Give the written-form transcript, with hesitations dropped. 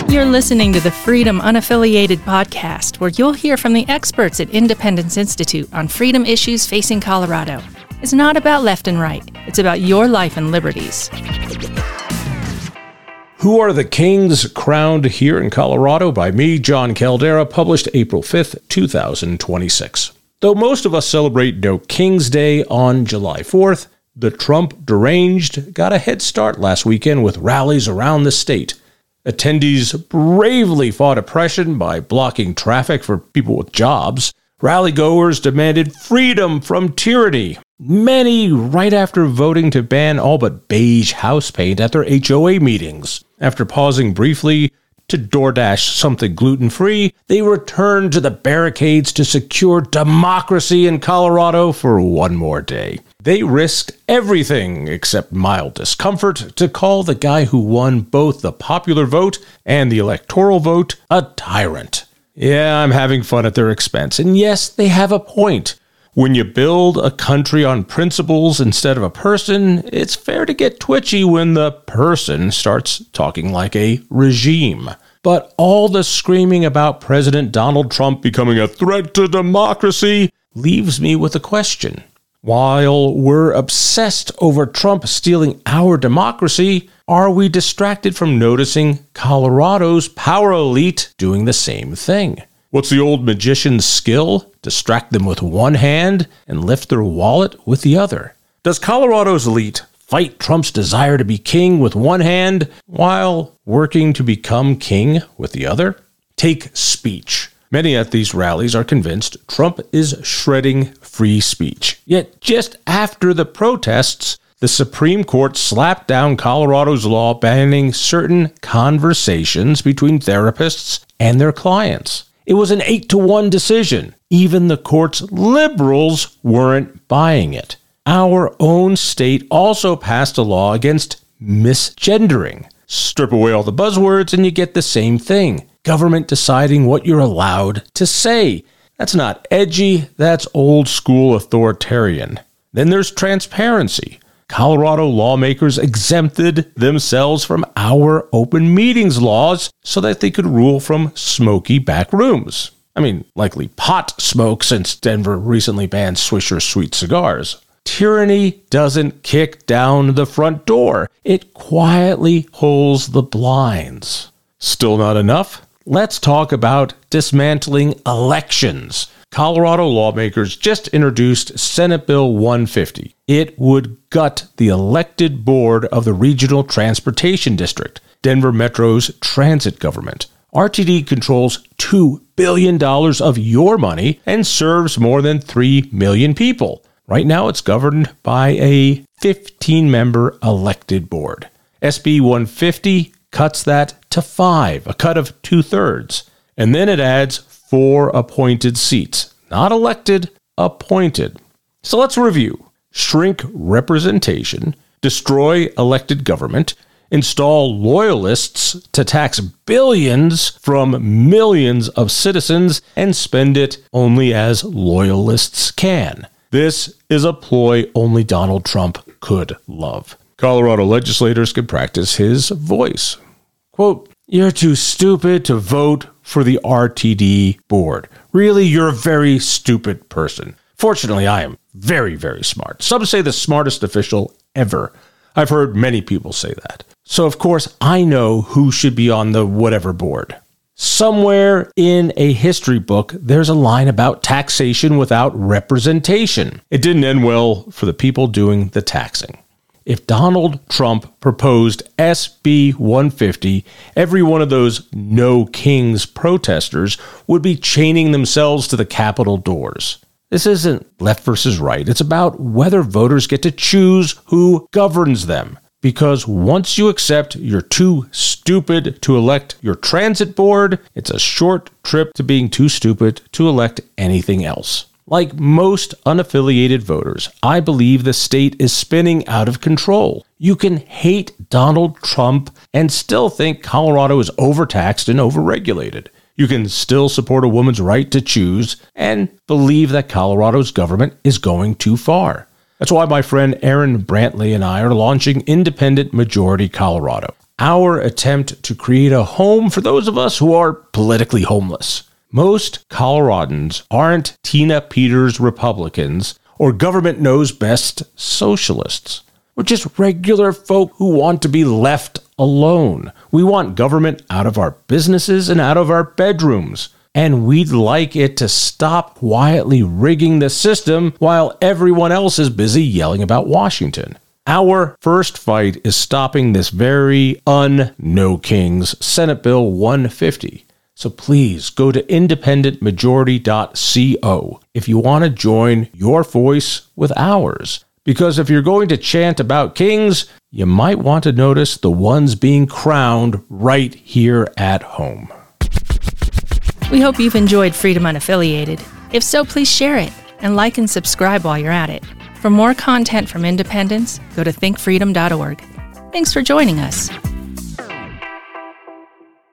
You're listening to the Freedom Unaffiliated podcast, where you'll hear from the experts at Independence Institute on freedom issues facing Colorado. It's not about left and right. It's about your life and liberties. Who Are the Kings Crowned Here in Colorado by me, John Caldera, published April 5th, 2026. Though most of us celebrate No King's Day on July 4th, the Trump deranged got a head start last weekend with rallies around the state. Attendees bravely fought oppression by blocking traffic for people with jobs. Rally-goers demanded freedom from tyranny, many right after voting to ban all but beige house paint at their HOA meetings. After pausing briefly to DoorDash something gluten-free, they returned to the barricades to secure democracy in Colorado for one more day. They risked everything except mild discomfort to call the guy who won both the popular vote and the electoral vote a tyrant. Yeah, I'm having fun at their expense, and yes, they have a point. When you build a country on principles instead of a person, it's fair to get twitchy when the person starts talking like a regime. But all the screaming about President Donald Trump becoming a threat to democracy leaves me with a question. While we're obsessed over Trump stealing our democracy, are we distracted from noticing Colorado's power elite doing the same thing? What's the old magician's skill? Distract them with one hand and lift their wallet with the other. Does Colorado's elite fight Trump's desire to be king with one hand while working to become king with the other? Take speech. Many at these rallies are convinced Trump is shredding free speech. Yet just after the protests, the Supreme Court slapped down Colorado's law banning certain conversations between therapists and their clients. It was an 8-1 decision. Even the court's liberals weren't buying it. Our own state also passed a law against misgendering. Strip away all the buzzwords and you get the same thing. Government deciding what you're allowed to say. That's not edgy, that's old school authoritarian. Then there's transparency. Colorado lawmakers exempted themselves from our open meetings laws so that they could rule from smoky back rooms. I mean, likely pot smoke since Denver recently banned Swisher sweet cigars. Tyranny doesn't kick down the front door. It quietly pulls the blinds. Still not enough? Let's talk about dismantling elections. Colorado lawmakers just introduced Senate Bill 150. It would gut the elected board of the Regional Transportation District, Denver Metro's transit government. RTD controls $2 billion of your money and serves more than 3 million people. Right now, it's governed by a 15-member elected board. SB 150 cuts that to 5, a cut of 2/3. And then it adds 4 appointed seats. Not elected, appointed. So let's review. Shrink representation, destroy elected government, install loyalists to tax billions from millions of citizens, and spend it only as loyalists can. This is a ploy only Donald Trump could love. Colorado legislators can practice his voice. Quote, "You're too stupid to vote for the RTD board. Really, you're a very stupid person. Fortunately, I am very, very smart. Some say the smartest official ever. I've heard many people say that. So, of course, I know who should be on the whatever board. Somewhere in a history book, there's a line about taxation without representation. It didn't end well for the people doing the taxing. If Donald Trump proposed SB 150, every one of those No Kings protesters would be chaining themselves to the Capitol doors. This isn't left versus right. It's about whether voters get to choose who governs them. Because once you accept you're too stupid to elect your transit board, it's a short trip to being too stupid to elect anything else. Like most unaffiliated voters, I believe the state is spinning out of control. You can hate Donald Trump and still think Colorado is overtaxed and overregulated. You can still support a woman's right to choose and believe that Colorado's government is going too far. That's why my friend Aaron Brantley and I are launching Independent Majority Colorado. our attempt to create a home for those of us who are politically homeless. Most Coloradans aren't Tina Peters Republicans or government knows best socialists. We're just regular folk who want to be left alone. We want government out of our businesses and out of our bedrooms. And we'd like it to stop quietly rigging the system while everyone else is busy yelling about Washington. Our first fight is stopping this very No Kings Senate Bill 150. So please go to independentmajority.co if you want to join your voice with ours. Because if you're going to chant about kings, you might want to notice the ones being crowned right here at home. We hope you've enjoyed Freedom Unaffiliated. If so, please share it and like and subscribe while you're at it. For more content from Independence, go to thinkfreedom.org. Thanks for joining us.